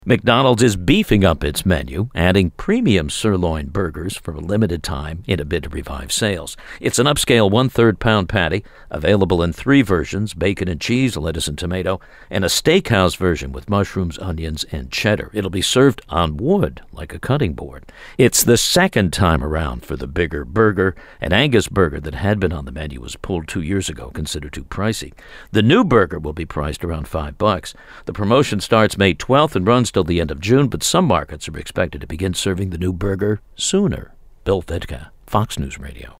McDonald's is beefing up its menu, adding premium sirloin burgers for a limited time in a bid to revive sales. It's an upscale 1/3 pound patty, available in 3 versions, bacon and cheese, lettuce and tomato, and a steakhouse version with mushrooms, onions, and cheddar. It'll be served on wood, like a cutting board. It's the second time around for the bigger burger. An Angus burger that had been on the menu was pulled 2 years ago, considered too pricey. The new burger will be priced around $5. The promotion starts May 12th and runs till the end of June, but some markets are expected to begin serving the new burger sooner. Bill Vidka, Fox News Radio.